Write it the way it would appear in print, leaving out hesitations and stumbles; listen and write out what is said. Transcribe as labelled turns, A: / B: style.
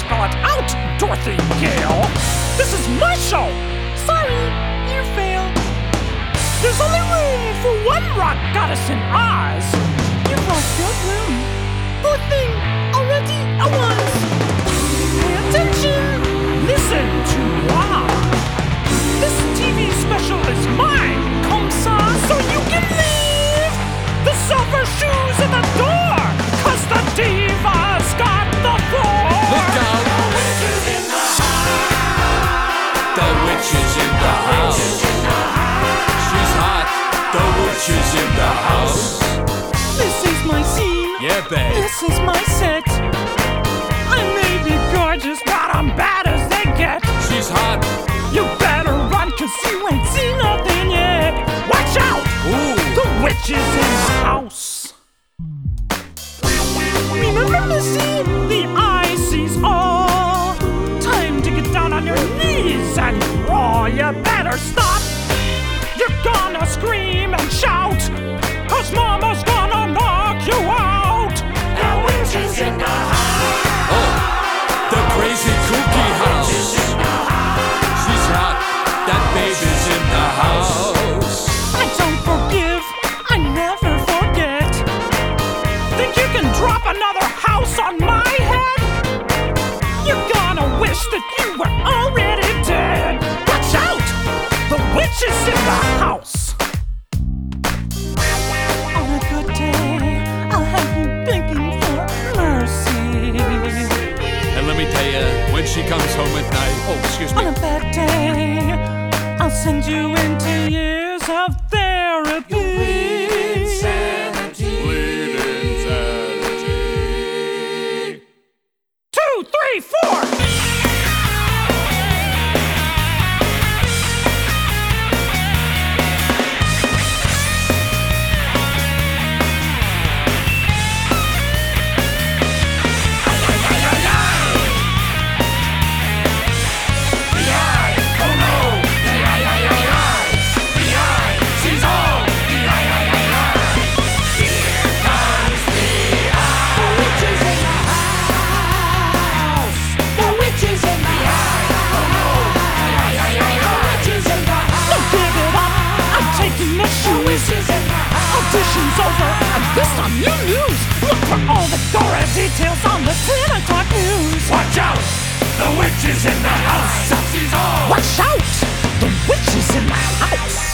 A: spell it out, Dorothy Gale. This is my show. Sorry, you fail. There's only room for one rock goddess in Oz. You've lost your room. Poor thing, already a once. Pay attention, listen to moi. This TV special is mine, comme ça, so you can leave the silver shoes at the door, 'cause the diva's got the floor.
B: Look out!
C: The witch is in the house.
B: The witch is in the house. She's hot. The witch is in the house.
A: This is my scene.
B: Yeah, babe.
A: This is my set. I may be gorgeous, but I'm bad as they get.
B: She's hot.
A: You better run, 'cause you ain't seen nothing yet. Watch out!
B: Ooh.
A: The witch is in the house. Remember, Missy? The eye sees all. Time to get down on your knees and crawl. You better stop. You're gonna scream and shout, 'cause Mama's gonna knock you out.
C: The witch is in the house.
B: Oh, the crazy kooky house. She's hot. That baby's in the house.
A: I don't forgive, I never forget. Think you can drop another house on my head? You're gonna wish that you were already dead. Watch out! The witch is in the house. On a good day, I'll have you begging for mercy.
B: And let me tell you, when she comes home at night, oh, excuse
A: On
B: me.
A: a bad day, I'll send you into years of therapy.
B: Bleed insanity.
A: 2, 3, 4. Audition's over, and this time new news. Look for all the Dora details on the 10 o'clock news.
C: Watch out! The witch is in the house. She's all.
A: Watch out! The witch is in the house.